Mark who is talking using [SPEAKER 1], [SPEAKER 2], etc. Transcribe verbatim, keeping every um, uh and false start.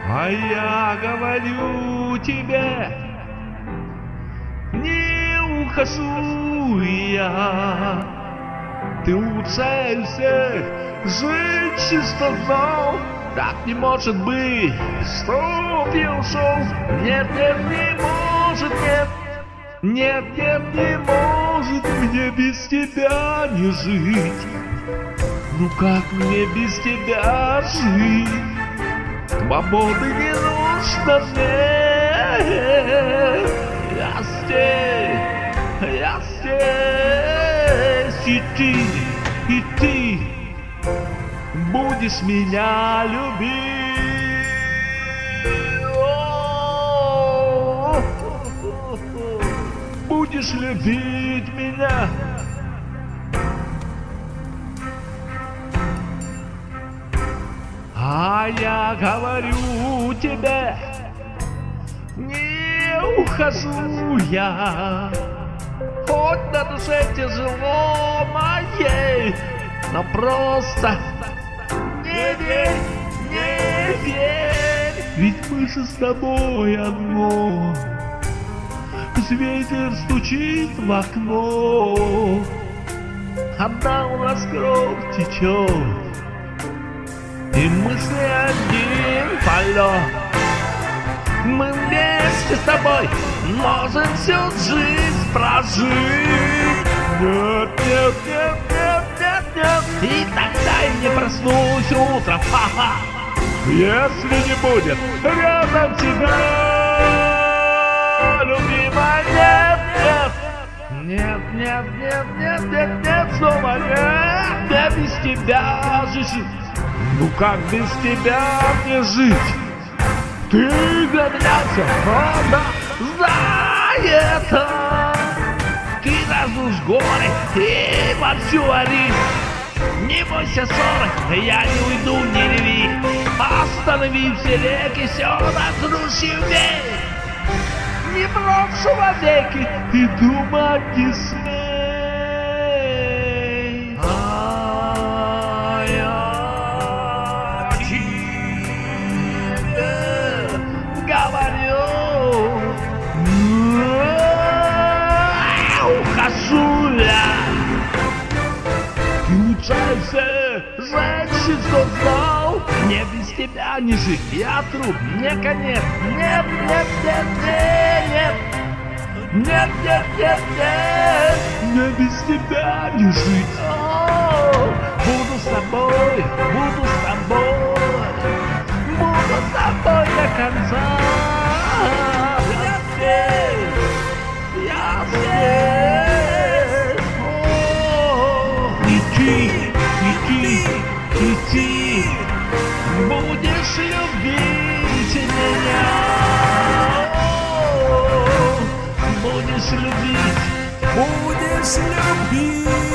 [SPEAKER 1] А я говорю тебе, не ухожу я. Ты уцелься, женщин, что знал. Так не может быть, чтоб я ушел. Нет, нет, не может, нет. Нет, нет, не может мне без тебя не жить. Ну как мне без тебя жить? Свободы не нужно мне. Я здесь, я здесь, и ты, и ты будешь меня любить. Будешь любить меня. А я говорю тебе, не ухожу я. Хоть на душе тяжело моей, но просто не верь, не верь. Ведь мы же с тобой одно. Ветер стучит в окно, одна у нас кровь течет, и мысли один полет. Мы вместе с тобой можем всю жизнь прожить. Нет, нет, нет, нет, нет, нет. И тогда я не проснусь утром, ха-ха, если не будет рядом тебя. Любимая, нет, нет, нет, нет, нет, нет, нет, нет, снова нет, я без тебя жить. Ну как без тебя мне жить? Ты для меня все равно за это. Ты разрушишь горы и вовсю ори. Не бойся ссоры, я не уйду, не реви. Останови все реки, все разруши весь. Не брошу вовеки и думать не смей. А я тебе говорю, ухожу я. Ты улучшайся, женщин, что знал. Мне без тебя не жить, я труп, мне конец. Нет, нет, нет, нет, нет. Нет, нет, нет, нет. Мне без тебя не жить. О, буду с тобой, буду с тобой, буду с тобой до конца. Я здесь, я здесь. О, и ты, и ты, и ты будешь любить меня. О, будешь любить, будешь любить.